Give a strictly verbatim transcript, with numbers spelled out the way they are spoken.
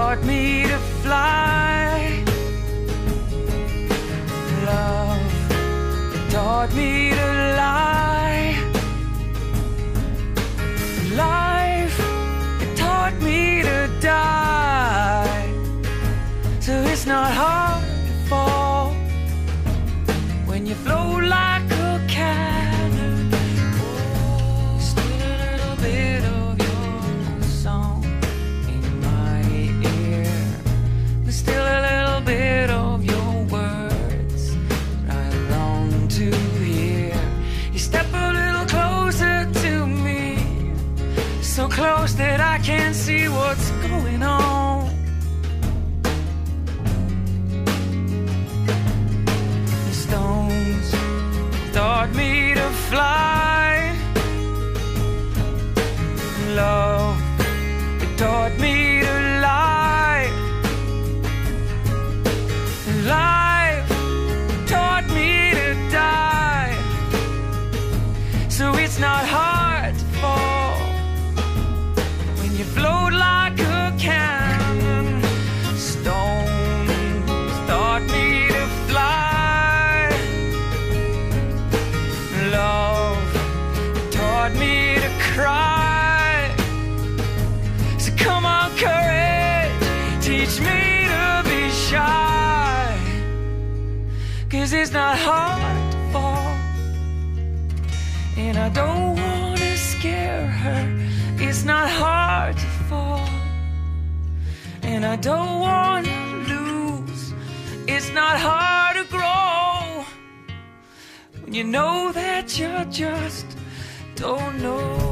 taught me to fly. Love, it taught me to lie. Life, it taught me to die. So it's not hard to fall when you float like a cannon. Oh, still a little bit of your song in my ear. There's still a little bit of your words I long to hear. You step a little closer to me, so close that I can't see what's going on. The stones taught me to fly. Love, it taught me to lie. Life taught me to die. So it's not hard to fall when you float like a cannon. Stones taught me to fly. Love taught me to cry. So come on, courage, teach me to be shy. 'Cause it's not hard to fall, and I don't wanna scare her. It's not hard to fall, and I don't wanna lose. It's not hard to grow when you know that you just don't know.